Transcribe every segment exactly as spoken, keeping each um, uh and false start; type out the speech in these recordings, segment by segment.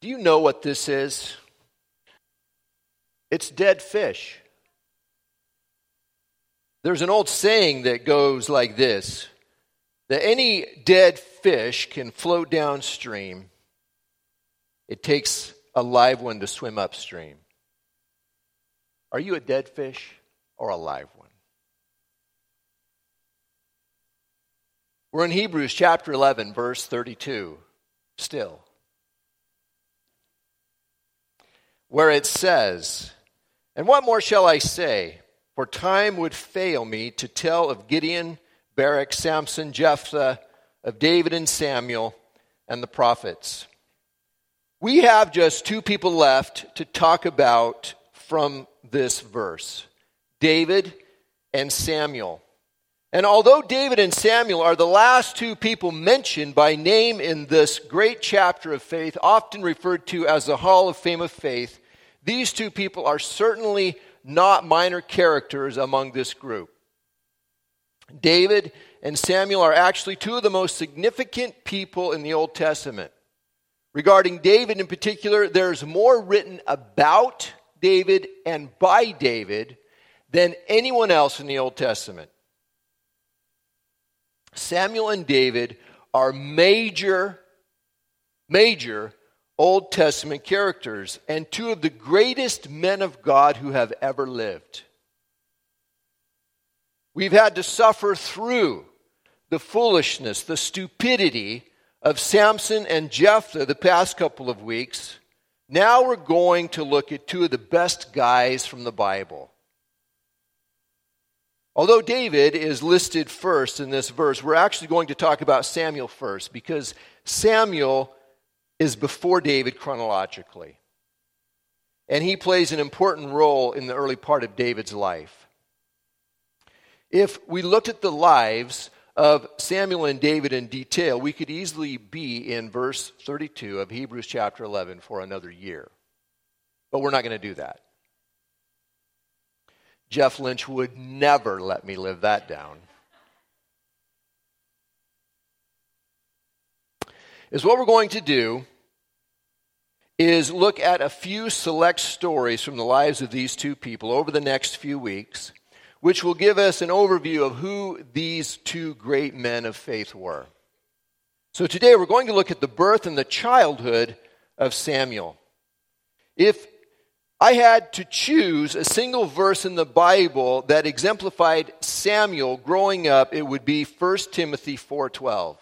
Do you know what this is? It's dead fish. There's an old saying that goes like this, that any dead fish can float downstream. It takes a live one to swim upstream. Are you a dead fish or a live one? We're in Hebrews chapter eleven, verse thirty-two, still, where it says, "And what more shall I say? For time would fail me to tell of Gideon, Barak, Samson, Jephthah, of David and Samuel, and the prophets." We have just two people left to talk about from this verse, David and Samuel. And although David and Samuel are the last two people mentioned by name in this great chapter of faith, often referred to as the Hall of Fame of Faith, these two people are certainly not minor characters among this group. David and Samuel are actually two of the most significant people in the Old Testament. Regarding David in particular, there's more written about David and by David than anyone else in the Old Testament. Samuel and David are major, major Old Testament characters and two of the greatest men of God who have ever lived. We've had to suffer through the foolishness, the stupidity of Samson and Jephthah the past couple of weeks. Now we're going to look at two of the best guys from the Bible. Although David is listed first in this verse, we're actually going to talk about Samuel first because Samuel is before David chronologically. And he plays an important role in the early part of David's life. If we looked at the lives of Samuel and David in detail, we could easily be in verse thirty-two of Hebrews chapter eleven for another year. But we're not going to do that. Jeff Lynch would never let me live that down. Is what we're going to do is look at a few select stories from the lives of these two people over the next few weeks, which will give us an overview of who these two great men of faith were. So today we're going to look at the birth and the childhood of Samuel. If I had to choose a single verse in the Bible that exemplified Samuel growing up, it would be First Timothy four twelve,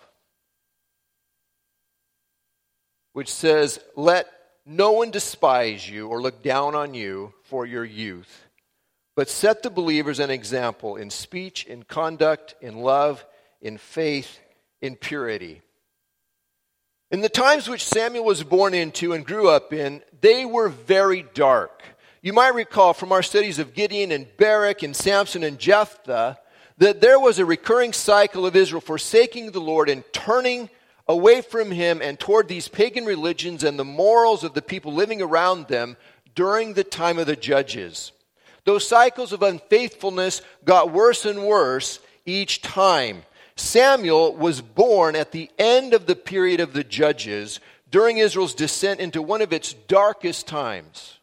which says, "Let no one despise you or look down on you for your youth, but set the believers an example in speech, in conduct, in love, in faith, in purity." In the times which Samuel was born into and grew up in, they were very dark. You might recall from our studies of Gideon and Barak and Samson and Jephthah that there was a recurring cycle of Israel forsaking the Lord and turning away from him and toward these pagan religions and the morals of the people living around them during the time of the judges. Those cycles of unfaithfulness got worse and worse each time. Samuel was born at the end of the period of the judges during Israel's descent into one of its darkest times.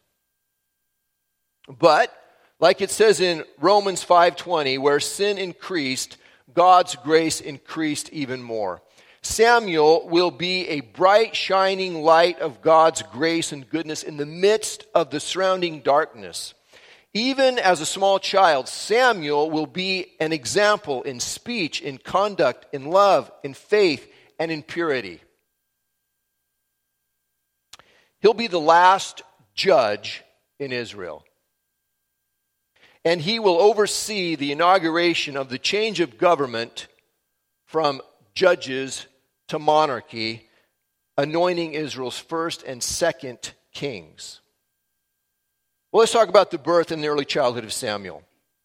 But, like it says in Romans five twenty, where sin increased, God's grace increased even more. Samuel will be a bright, shining light of God's grace and goodness in the midst of the surrounding darkness. Even as a small child, Samuel will be an example in speech, in conduct, in love, in faith, and in purity. He'll be the last judge in Israel. And he will oversee the inauguration of the change of government from judges to monarchy, anointing Israel's first and second kings. Well, let's talk about the birth and the early childhood of Samuel.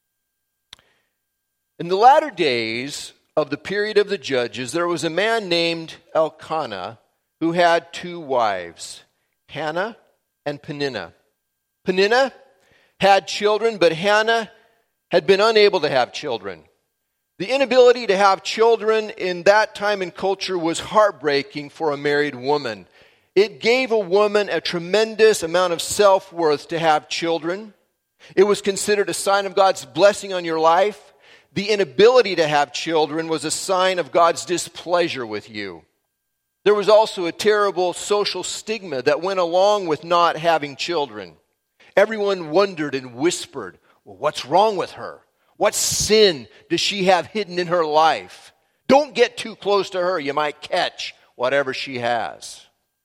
In the latter days of the period of the judges, there was a man named Elkanah who had two wives, Hannah and Peninnah. Peninnah had children, but Hannah had been unable to have children. The inability to have children in that time and culture was heartbreaking for a married woman. It gave a woman a tremendous amount of self-worth to have children. It was considered a sign of God's blessing on your life. The inability to have children was a sign of God's displeasure with you. There was also a terrible social stigma that went along with not having children. Everyone wondered and whispered, well, what's wrong with her? What sin does she have hidden in her life? Don't get too close to her. You might catch whatever she has.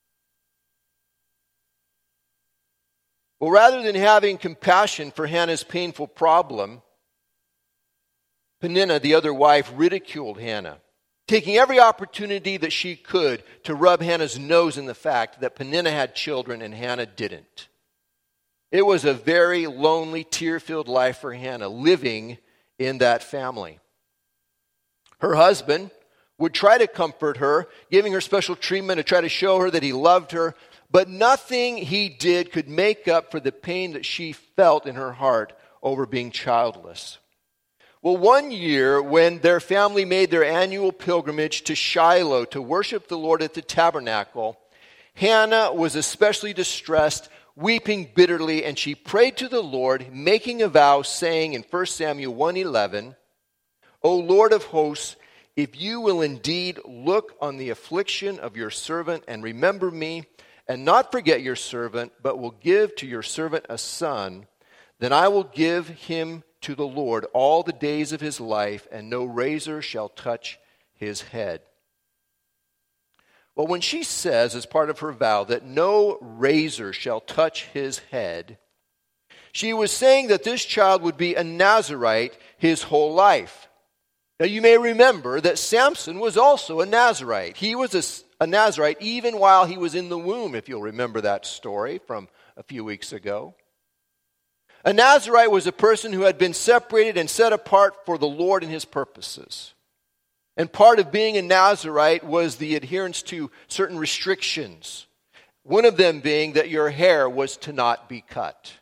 Well, rather than having compassion for Hannah's painful problem, Peninnah, the other wife, ridiculed Hannah, taking every opportunity that she could to rub Hannah's nose in the fact that Peninnah had children and Hannah didn't. It was a very lonely, tear-filled life for Hannah, living in that family. Her husband would try to comfort her, giving her special treatment to try to show her that he loved her, but nothing he did could make up for the pain that she felt in her heart over being childless. Well, one year when their family made their annual pilgrimage to Shiloh to worship the Lord at the tabernacle, Hannah was especially distressed, weeping bitterly, and she prayed to the Lord, making a vow, saying in First Samuel one eleven, O Lord of hosts, if you will indeed look on the affliction of your servant and remember me, and not forget your servant, but will give to your servant a son, then I will give him to the Lord all the days of his life, and no razor shall touch his head. Well, when she says, as part of her vow, that no razor shall touch his head, she was saying that this child would be a Nazirite his whole life. Now, you may remember that Samson was also a Nazirite. He was a, a Nazirite even while he was in the womb, if you'll remember that story from a few weeks ago. A Nazirite was a person who had been separated and set apart for the Lord and his purposes. And part of being a Nazirite was the adherence to certain restrictions. One of them being that your hair was to not be cut.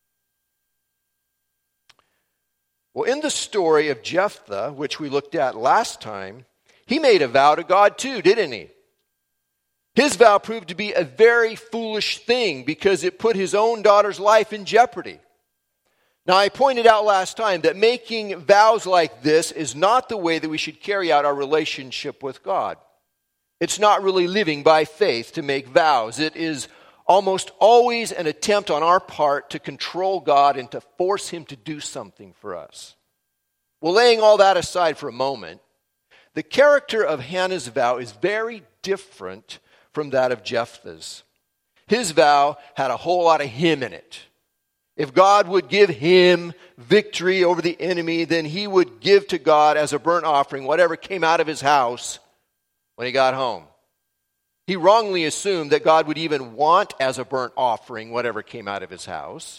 Well, in the story of Jephthah, which we looked at last time, he made a vow to God too, didn't he? His vow proved to be a very foolish thing because it put his own daughter's life in jeopardy. Now, I pointed out last time that making vows like this is not the way that we should carry out our relationship with God. It's not really living by faith to make vows. It is almost always an attempt on our part to control God and to force him to do something for us. Well, laying all that aside for a moment, the character of Hannah's vow is very different from that of Jephthah's. His vow had a whole lot of him in it. If God would give him victory over the enemy, then he would give to God as a burnt offering whatever came out of his house when he got home. He wrongly assumed that God would even want as a burnt offering whatever came out of his house,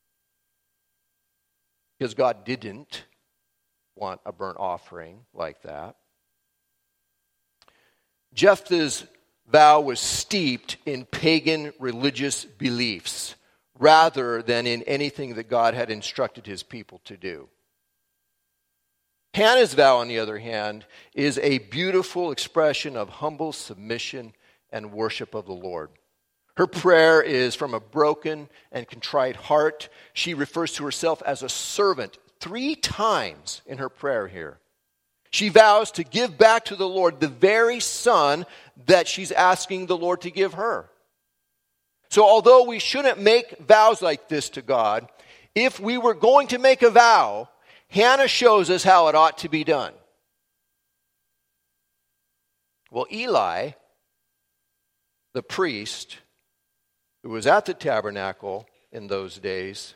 because God didn't want a burnt offering like that. Jephthah's vow was steeped in pagan religious beliefs, rather than in anything that God had instructed his people to do. Hannah's vow, on the other hand, is a beautiful expression of humble submission and worship of the Lord. Her prayer is from a broken and contrite heart. She refers to herself as a servant three times in her prayer here. She vows to give back to the Lord the very son that she's asking the Lord to give her. So although we shouldn't make vows like this to God, if we were going to make a vow, Hannah shows us how it ought to be done. Well, Eli, the priest, who was at the tabernacle in those days,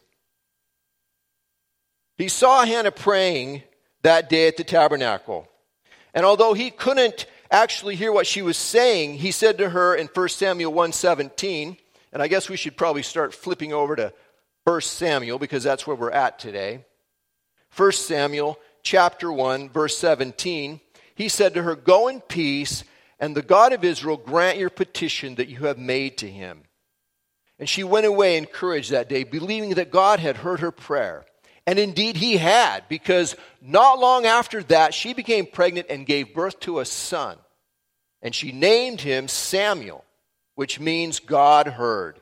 he saw Hannah praying that day at the tabernacle. And although he couldn't actually hear what she was saying, he said to her in First Samuel one seventeen, and I guess we should probably start flipping over to First Samuel because that's where we're at today. First Samuel chapter one, verse seventeen, he said to her, "Go in peace, and the God of Israel grant your petition that you have made to him." And she went away encouraged that day, believing that God had heard her prayer. And indeed he had, because not long after that, she became pregnant and gave birth to a son. And she named him Samuel, which means God heard.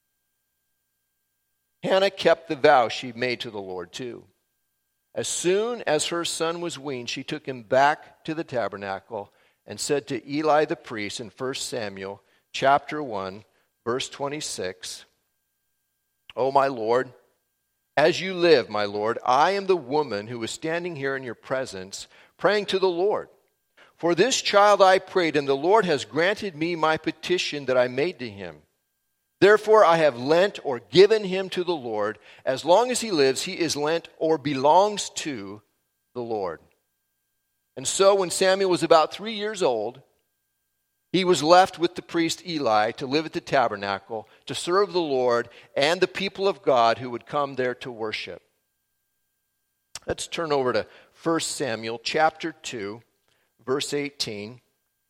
Hannah kept the vow she made to the Lord too. As soon as her son was weaned, she took him back to the tabernacle and said to Eli the priest in First Samuel chapter one, verse twenty-six, "O my Lord, as you live, my Lord, I am the woman who was standing here in your presence, praying to the Lord. For this child I prayed, and the Lord has granted me my petition that I made to him. Therefore I have lent or given him to the Lord. As long as he lives, he is lent or belongs to the Lord." And so when Samuel was about three years old, he was left with the priest Eli to live at the tabernacle, to serve the Lord and the people of God who would come there to worship. Let's turn over to First Samuel chapter two, verse eighteen.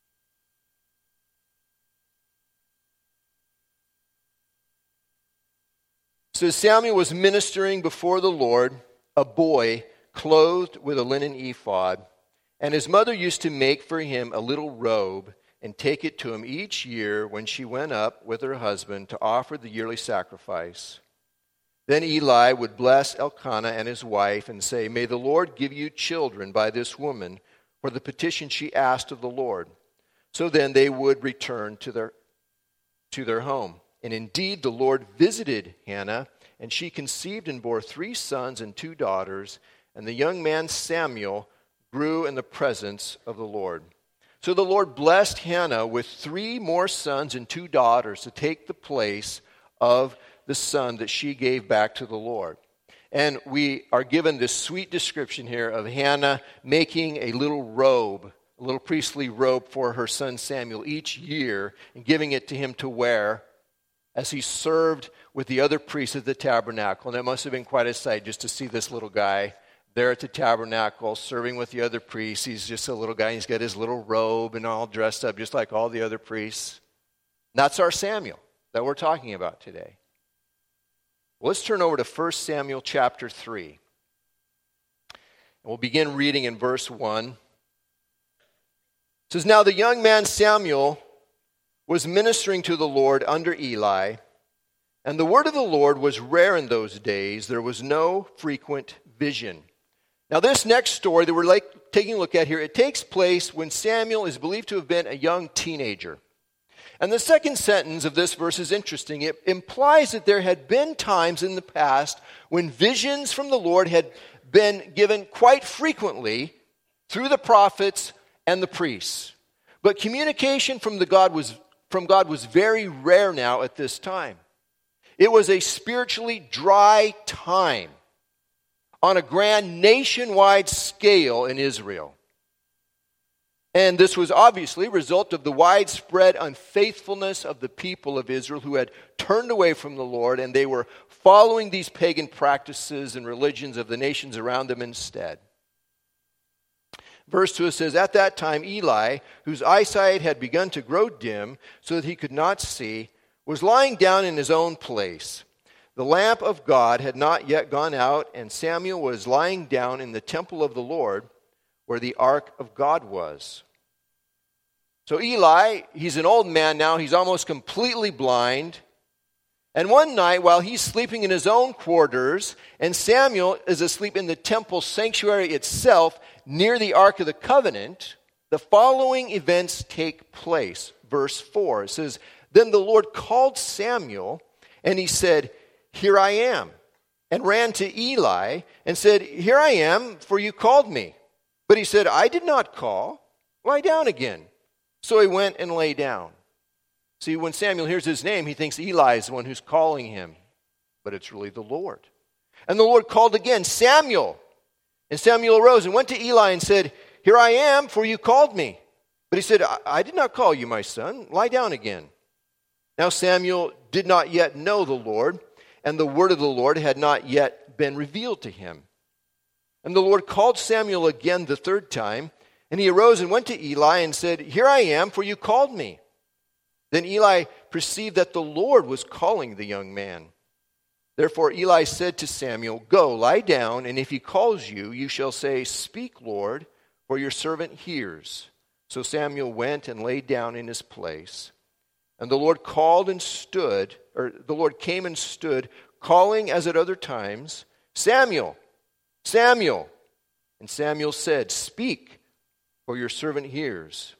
So Samuel was ministering before the Lord, a boy clothed with a linen ephod, and his mother used to make for him a little robe and take it to him each year when she went up with her husband to offer the yearly sacrifice. Then Eli would bless Elkanah and his wife and say, "May the Lord give you children by this woman for the petition she asked of the Lord." So then they would return to their, to their home. And indeed the Lord visited Hannah, and she conceived and bore three sons and two daughters, and the young man Samuel grew in the presence of the Lord. So the Lord blessed Hannah with three more sons and two daughters to take the place of the son that she gave back to the Lord. And we are given this sweet description here of Hannah making a little robe, a little priestly robe for her son Samuel each year, and giving it to him to wear as he served with the other priests at the tabernacle. And it must have been quite a sight just to see this little guy there at the tabernacle serving with the other priests. He's just a little guy. He's got his little robe and all dressed up just like all the other priests. And that's our Samuel that we're talking about today. Well, let's turn over to First Samuel chapter three. And we'll begin reading in verse one. It says, "Now the young man Samuel was ministering to the Lord under Eli, and the word of the Lord was rare in those days. There was no frequent vision." Now this next story that we're like taking a look at here, it takes place when Samuel is believed to have been a young teenager. And the second sentence of this verse is interesting. It implies that there had been times in the past when visions from the Lord had been given quite frequently through the prophets and the priests. But communication from the God was from God was very rare now at this time. It was a spiritually dry time on a grand nationwide scale in Israel. And this was obviously a result of the widespread unfaithfulness of the people of Israel who had turned away from the Lord, and they were following these pagan practices and religions of the nations around them instead. Verse two says, "At that time Eli, whose eyesight had begun to grow dim so that he could not see, was lying down in his own place. The lamp of God had not yet gone out, and Samuel was lying down in the temple of the Lord, where the ark of God was." So Eli, he's an old man now. He's almost completely blind. And one night, while he's sleeping in his own quarters, and Samuel is asleep in the temple sanctuary itself near the Ark of the Covenant, the following events take place. Verse four, it says, "Then the Lord called Samuel, and he said, 'Here I am,' and ran to Eli and said, 'Here I am, for you called me.' But he said, 'I did not call. Lie down again.' So he went and lay down." See, when Samuel hears his name, he thinks Eli is the one who's calling him. But it's really the Lord. And the Lord called again, "Samuel." And Samuel arose and went to Eli and said, "Here I am, for you called me." But he said, I, I did not call you, my son. Lie down again." Now Samuel did not yet know the Lord, and the word of the Lord had not yet been revealed to him. And the Lord called Samuel again the third time, and he arose and went to Eli and said, "Here I am, for you called me." Then Eli perceived that the Lord was calling the young man. Therefore Eli said to Samuel, "Go, lie down, and if he calls you, you shall say, 'Speak, Lord, for your servant hears.'" So Samuel went and lay down in his place. And the Lord called and stood, or the Lord came and stood, calling as at other times, Samuel, Samuel. And Samuel said, Speak, for your servant hears.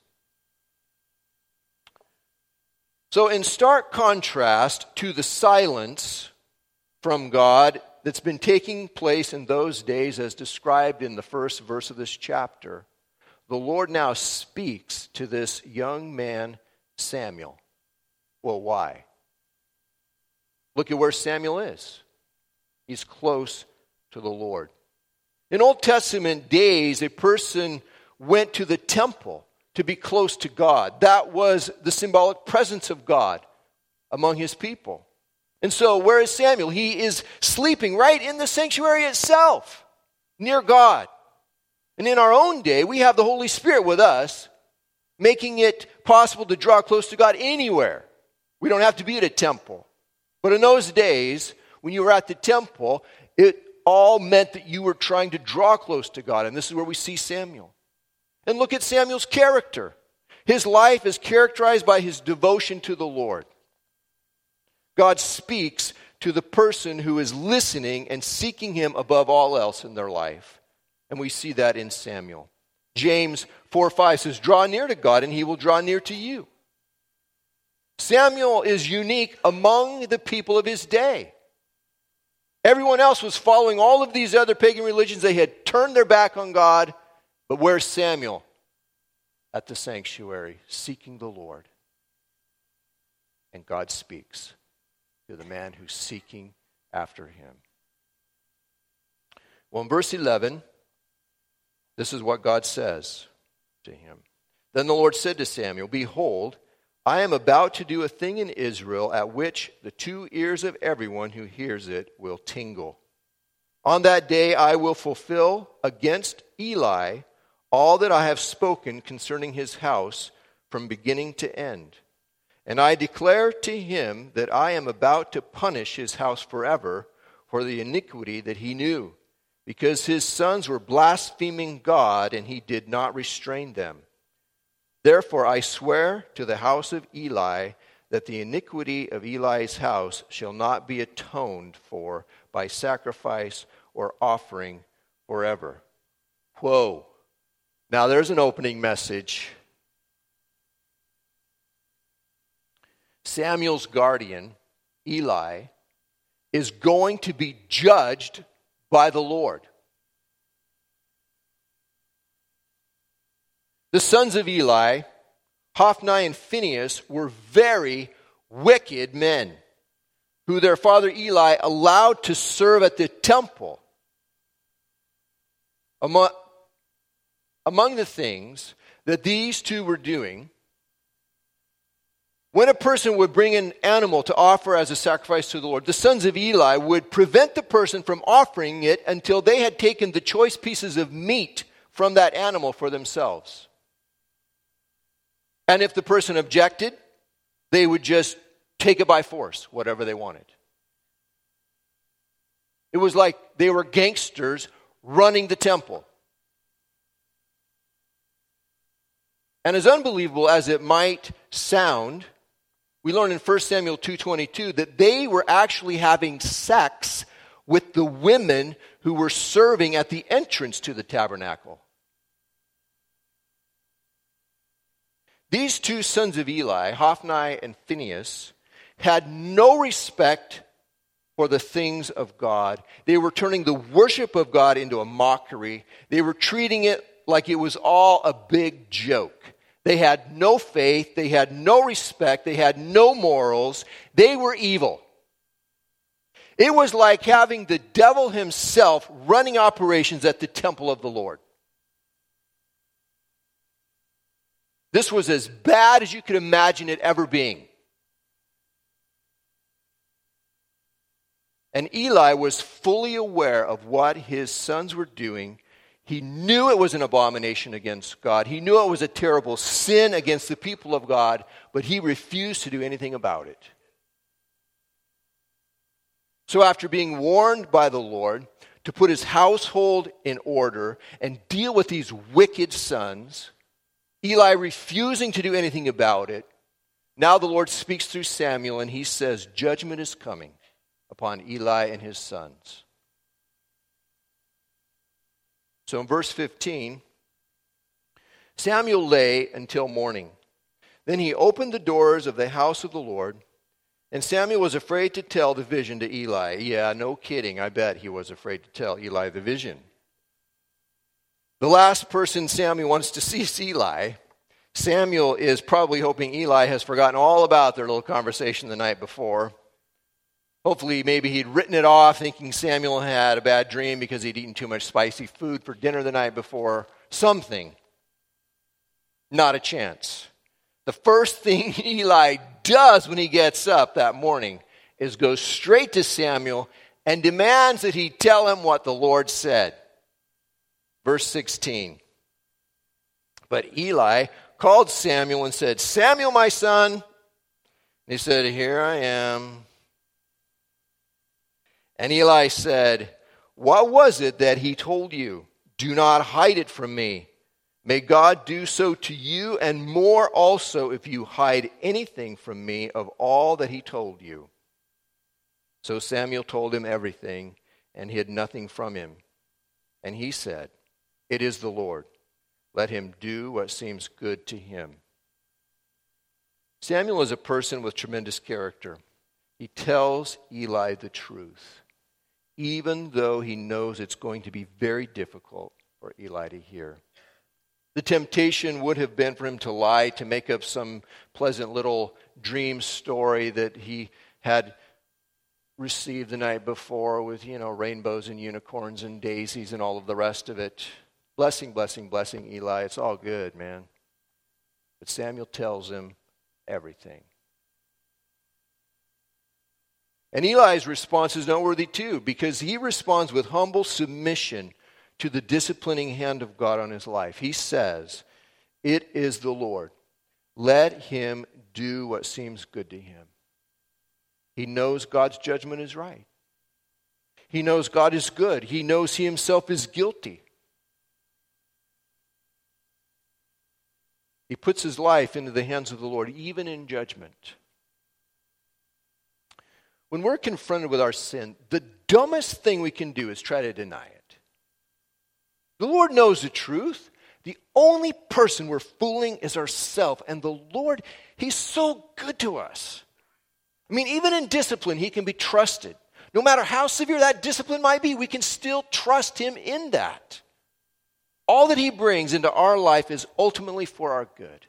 So in stark contrast to the silence from God that's been taking place in those days as described in the first verse of this chapter, the Lord now speaks to this young man, Samuel. Well, why? Look at where Samuel is. He's close to the Lord. In Old Testament days, a person went to the temple to be close to God. That was the symbolic presence of God among his people. And so, where is Samuel? He is sleeping right in the sanctuary itself, near God. And in our own day, we have the Holy Spirit with us, making it possible to draw close to God anywhere. We don't have to be at a temple. But in those days, when you were at the temple, it all meant that you were trying to draw close to God. And this is where we see Samuel. And look at Samuel's character. His life is characterized by his devotion to the Lord. God speaks to the person who is listening and seeking him above all else in their life. And we see that in Samuel. James four five says, Draw near to God and he will draw near to you. Samuel is unique among the people of his day. Everyone else was following all of these other pagan religions. They had turned their back on God. But where's Samuel? At the sanctuary, seeking the Lord. And God speaks to the man who's seeking after him. Well, in verse eleven, this is what God says to him. Then the Lord said to Samuel, Behold, I am about to do a thing in Israel at which the two ears of everyone who hears it will tingle. On that day I will fulfill against Eli all that I have spoken concerning his house from beginning to end. And I declare to him that I am about to punish his house forever for the iniquity that he knew, because his sons were blaspheming God and he did not restrain them. Therefore I swear to the house of Eli that the iniquity of Eli's house shall not be atoned for by sacrifice or offering forever. Whoa. Now there's an opening message. Samuel's guardian, Eli, is going to be judged by the Lord. The sons of Eli, Hophni and Phinehas, were very wicked men who their father Eli allowed to serve at the temple. Among, among the things that these two were doing, when a person would bring an animal to offer as a sacrifice to the Lord, the sons of Eli would prevent the person from offering it until they had taken the choice pieces of meat from that animal for themselves. And if the person objected, they would just take it by force, whatever they wanted. It was like they were gangsters running the temple. And as unbelievable as it might sound, we learn in First Samuel two twenty-two that they were actually having sex with the women who were serving at the entrance to the tabernacle. These two sons of Eli, Hophni and Phinehas, had no respect for the things of God. They were turning the worship of God into a mockery. They were treating it like it was all a big joke. They had no faith. They had no respect. They had no morals. They were evil. It was like having the devil himself running operations at the temple of the Lord. This was as bad as you could imagine it ever being. And Eli was fully aware of what his sons were doing. He knew it was an abomination against God. He knew it was a terrible sin against the people of God, but he refused to do anything about it. So after being warned by the Lord to put his household in order and deal with these wicked sons, Eli refusing to do anything about it, Now the Lord speaks through Samuel, and he says, judgment is coming upon Eli and his sons. So in verse fifteen, Samuel lay until morning. Then he opened the doors of the house of the Lord, and Samuel was afraid to tell the vision to Eli. Yeah, no kidding. I bet he was afraid to tell Eli the vision. The last person Samuel wants to see is Eli. Samuel is probably hoping Eli has forgotten all about their little conversation the night before. Hopefully, maybe he'd written it off, thinking Samuel had a bad dream because he'd eaten too much spicy food for dinner the night before. Something. Not a chance. The first thing Eli does when he gets up that morning is go straight to Samuel and demands that he tell him what the Lord said. Verse sixteen. But Eli called Samuel and said, Samuel, my son. And he said, here I am. And Eli said, what was it that he told you? Do not hide it from me. May God do so to you and more also if you hide anything from me of all that he told you. So Samuel told him everything and hid nothing from him. And he said, it is the Lord. Let him do what seems good to him. Samuel is a person with tremendous character. He tells Eli the truth, even though he knows it's going to be very difficult for Eli to hear. The temptation would have been for him to lie, to make up some pleasant little dream story that he had received the night before with, you know, rainbows and unicorns and daisies and all of the rest of it. Blessing, blessing, blessing, Eli. It's all good, man. But Samuel tells him everything. And Eli's response is noteworthy too, because he responds with humble submission to the disciplining hand of God on his life. He says, it is the Lord. Let him do what seems good to him. He knows God's judgment is right. He knows God is good. He knows he himself is guilty. He puts his life into the hands of the Lord, even in judgment. When we're confronted with our sin, the dumbest thing we can do is try to deny it. The Lord knows the truth. The only person we're fooling is ourselves. And the Lord, he's so good to us. I mean, even in discipline, he can be trusted. No matter how severe that discipline might be, we can still trust him in that. All that he brings into our life is ultimately for our good.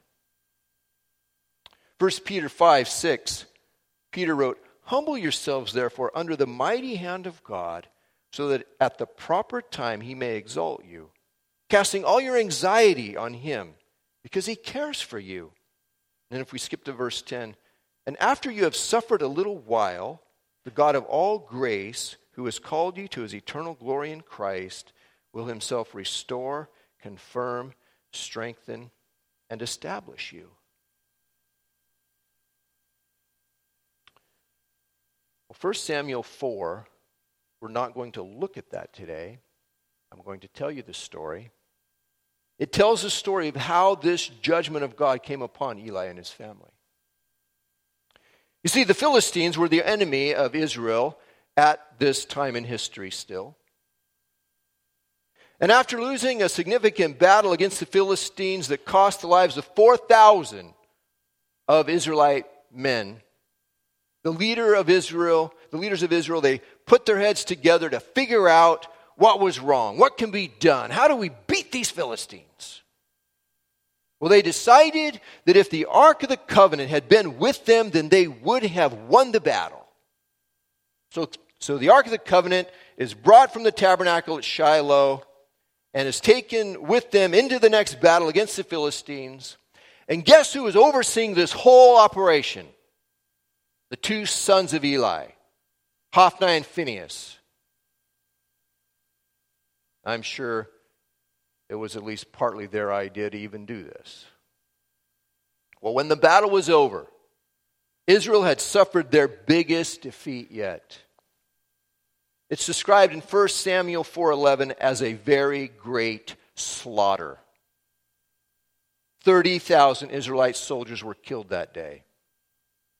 First Peter five, six, Peter wrote, humble yourselves, therefore, under the mighty hand of God, so that at the proper time he may exalt you, casting all your anxiety on him, because he cares for you. And if we skip to verse ten, and after you have suffered a little while, the God of all grace, who has called you to his eternal glory in Christ, will himself restore, confirm, strengthen, and establish you. Well, First Samuel four, we're not going to look at that today. I'm going to tell you the story. It tells the story of how this judgment of God came upon Eli and his family. You see, the Philistines were the enemy of Israel at this time in history still. And after losing a significant battle against the Philistines that cost the lives of four thousand of Israelite men, the leader of Israel, the leaders of Israel, they put their heads together to figure out what was wrong, what can be done, how do we beat these Philistines? Well, they decided that if the Ark of the Covenant had been with them, then they would have won the battle. So, so the Ark of the Covenant is brought from the tabernacle at Shiloh and is taken with them into the next battle against the Philistines. And guess who is overseeing this whole operation? The two sons of Eli, Hophni and Phinehas. I'm sure it was at least partly their idea to even do this. Well, when the battle was over, Israel had suffered their biggest defeat yet. It's described in First Samuel four eleven as a very great slaughter. thirty thousand Israelite soldiers were killed that day.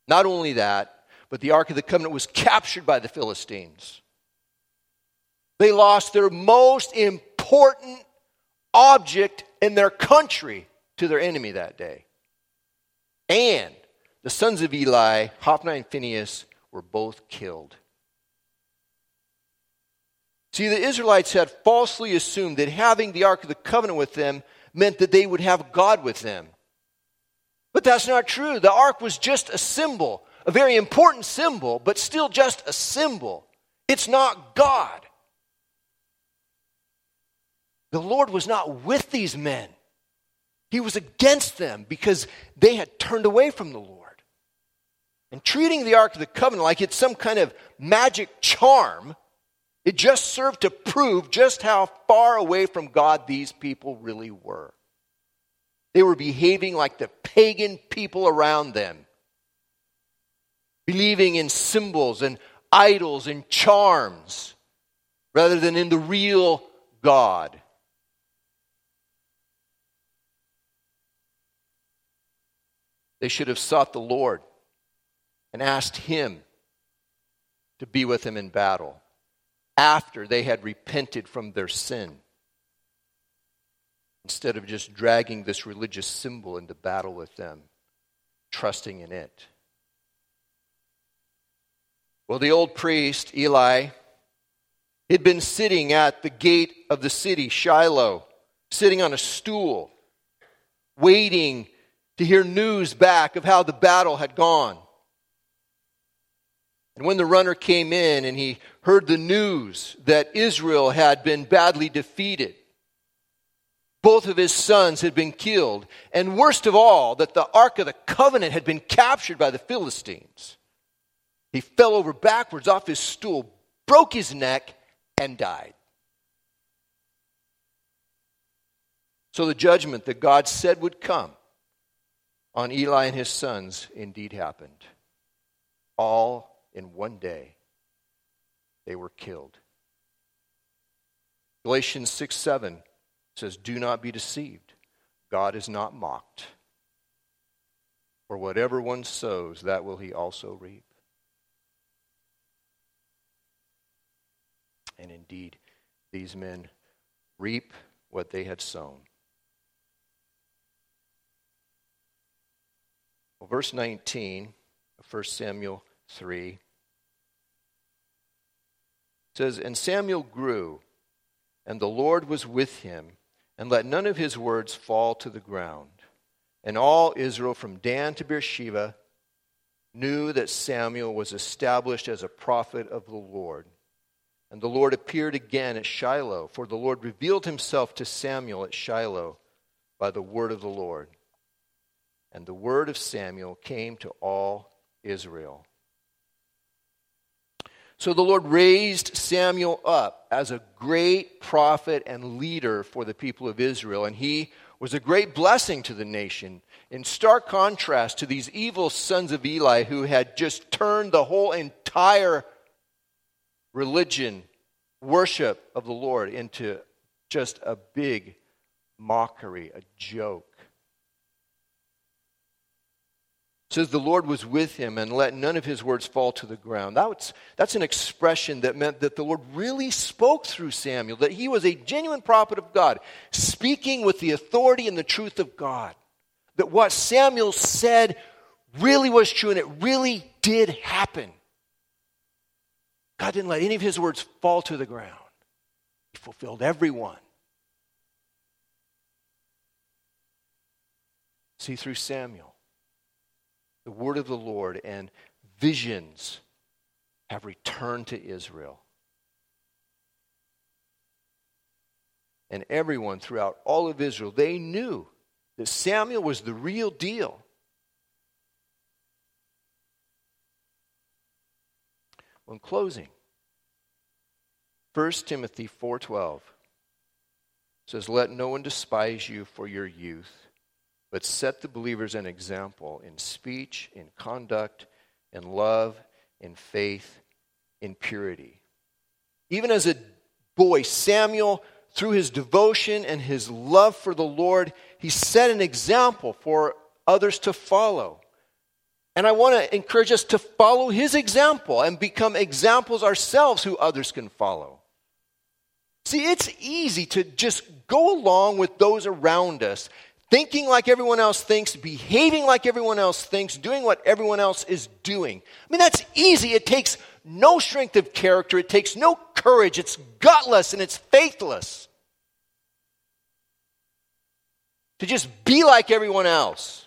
Not only that, but the Ark of the Covenant was captured by the Philistines. They lost their most important object in their country to their enemy that day. And the sons of Eli, Hophni and Phinehas, were both killed. See, the Israelites had falsely assumed that having the Ark of the Covenant with them meant that they would have God with them. But that's not true. The Ark was just a symbol, a very important symbol, but still just a symbol. It's not God. The Lord was not with these men. He was against them because they had turned away from the Lord. And treating the Ark of the Covenant like it's some kind of magic charm, it just served to prove just how far away from God these people really were. They were behaving like the pagan people around them, believing in symbols and idols and charms rather than in the real God. They should have sought the Lord and asked Him to be with them in battle after they had repented from their sin, instead of just dragging this religious symbol into battle with them, trusting in it. Well, the old priest, Eli, had been sitting at the gate of the city, Shiloh, sitting on a stool, waiting to hear news back of how the battle had gone. And when the runner came in and he heard the news that Israel had been badly defeated, both of his sons had been killed, and worst of all, that the Ark of the Covenant had been captured by the Philistines, he fell over backwards off his stool, broke his neck, and died. So the judgment that God said would come on Eli and his sons indeed happened. All in one day, they were killed. Galatians six seven says, "Do not be deceived. God is not mocked. For whatever one sows, that will he also reap." And indeed, these men reap what they had sown. Well, verse nineteen of First Samuel three says, "And Samuel grew, and the Lord was with him, and let none of his words fall to the ground. And all Israel from Dan to Beersheba knew that Samuel was established as a prophet of the Lord. And the Lord appeared again at Shiloh, for the Lord revealed himself to Samuel at Shiloh by the word of the Lord. And the word of Samuel came to all Israel." So the Lord raised Samuel up as a great prophet and leader for the people of Israel, and he was a great blessing to the nation, in stark contrast to these evil sons of Eli who had just turned the whole entire religion, worship of the Lord into just a big mockery, a joke. It says the Lord was with him and let none of his words fall to the ground. That's, that's an expression that meant that the Lord really spoke through Samuel, that he was a genuine prophet of God, speaking with the authority and the truth of God. That what Samuel said really was true and it really did happen. God didn't let any of his words fall to the ground. He fulfilled every one. See, through Samuel, the word of the Lord and visions have returned to Israel. And everyone throughout all of Israel, they knew that Samuel was the real deal. Well, in closing, First Timothy four twelve says, "Let no one despise you for your youth, but set the believers an example in speech, in conduct, in love, in faith, in purity." Even as a boy, Samuel, through his devotion and his love for the Lord, he set an example for others to follow. And I want to encourage us to follow his example and become examples ourselves who others can follow. See, it's easy to just go along with those around us, thinking like everyone else thinks, behaving like everyone else thinks, doing what everyone else is doing. I mean, that's easy. It takes no strength of character. It takes no courage. It's gutless and it's faithless to just be like everyone else.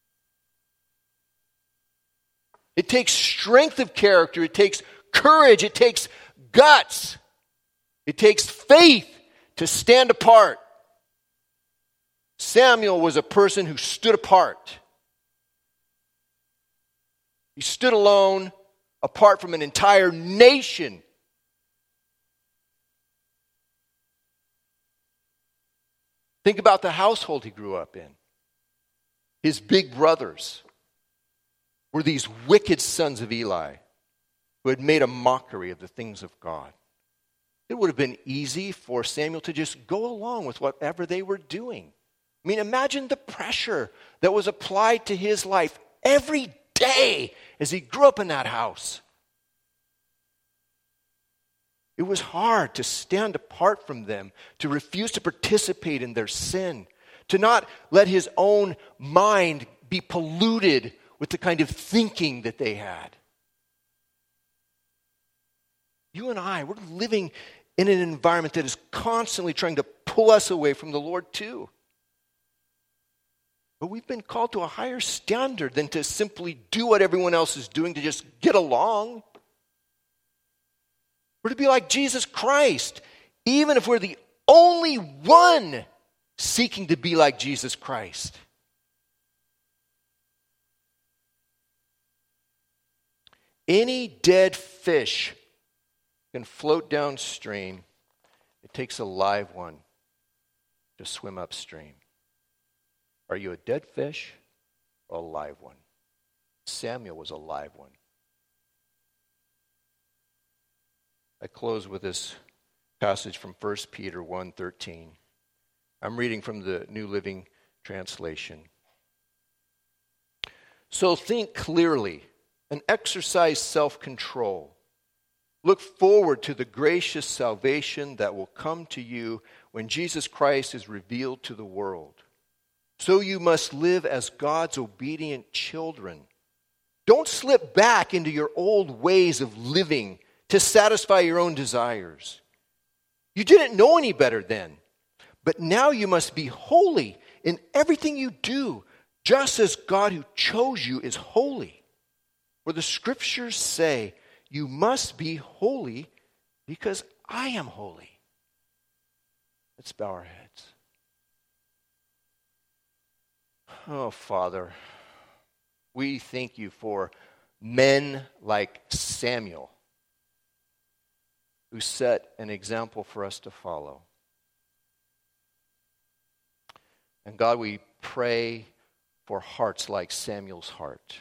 It takes strength of character. It takes courage. It takes guts. It takes faith to stand apart. Samuel was a person who stood apart. He stood alone, apart from an entire nation. Think about the household he grew up in. His big brothers were these wicked sons of Eli who had made a mockery of the things of God. It would have been easy for Samuel to just go along with whatever they were doing. I mean, imagine the pressure that was applied to his life every day as he grew up in that house. It was hard to stand apart from them, to refuse to participate in their sin, to not let his own mind be polluted with the kind of thinking that they had. You and I, we're living in an environment that is constantly trying to pull us away from the Lord too. But we've been called to a higher standard than to simply do what everyone else is doing to just get along. We're to be like Jesus Christ, even if we're the only one seeking to be like Jesus Christ. Any dead fish can float downstream. It takes a live one to swim upstream. Are you a dead fish or a live one? Samuel was a live one. I close with this passage from First Peter one thirteen. I'm reading from the New Living Translation. So think clearly and exercise self-control. Look forward to the gracious salvation that will come to you when Jesus Christ is revealed to the world. So you must live as God's obedient children. Don't slip back into your old ways of living to satisfy your own desires. You didn't know any better then, but now you must be holy in everything you do, just as God who chose you is holy. For the scriptures say, you must be holy because I am holy. Let's bow our heads. Oh, Father, we thank you for men like Samuel who set an example for us to follow. And God, we pray for hearts like Samuel's heart.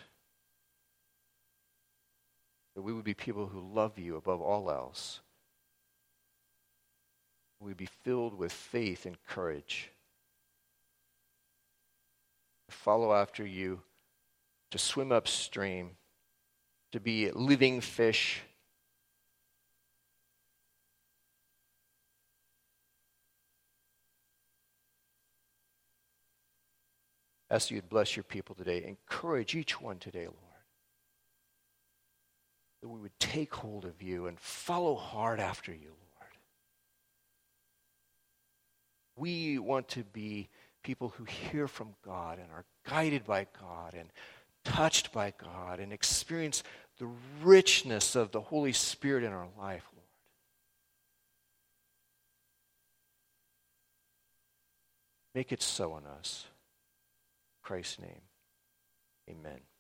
That we would be people who love you above all else. We'd be filled with faith and courage. To follow after you, to swim upstream, to be living fish. Ask you to bless your people today. Encourage each one today, Lord. That we would take hold of you and follow hard after you, Lord. We want to be people who hear from God and are guided by God and touched by God and experience the richness of the Holy Spirit in our life, Lord. Make it so in us. In Christ's name, amen.